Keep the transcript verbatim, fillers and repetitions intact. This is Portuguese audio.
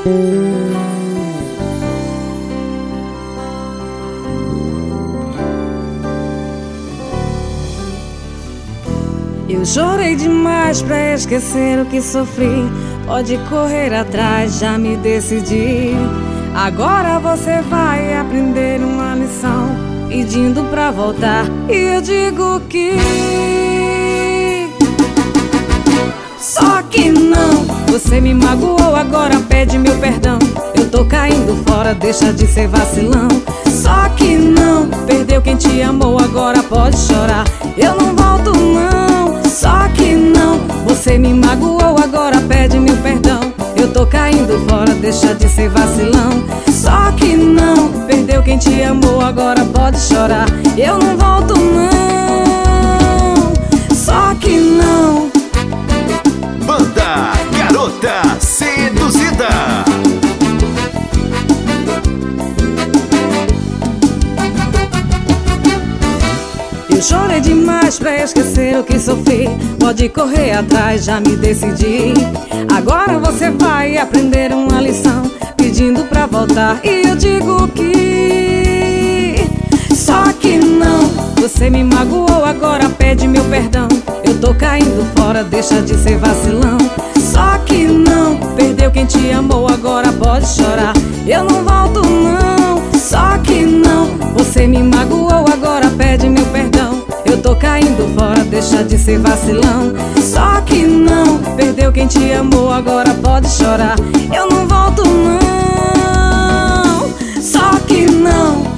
Eu chorei demais pra esquecer o que sofri. Pode correr atrás, já me decidi. Agora você vai aprender uma lição, pedindo pra voltar, e eu digo que só que não. Você me magoou, agora pede meu perdão. Eu tô caindo fora, deixa de ser vacilão. Só que não, perdeu quem te amou, agora pode chorar, eu não volto não. Só que não, você me magoou, agora pede meu perdão. Eu tô caindo fora, deixa de ser vacilão. Só que não, perdeu quem te amou, agora pode chorar, eu não volto não. Só que não. Banda Garota Seduzida. Eu chorei demais pra esquecer o que sofri. Pode correr atrás, já me decidi. Agora você vai aprender uma lição, pedindo pra voltar, e eu digo que só que não. Você me magoou, agora pede meu perdão. Eu tô caindo fora, deixa de ser vacilão. Só que não, perdeu quem te amou, agora pode chorar, eu não volto não. Só que não, você me magoou, agora pede meu perdão. Eu tô caindo fora, deixa de ser vacilão. Só que não, perdeu quem te amou, agora pode chorar, eu não volto não. Só que não.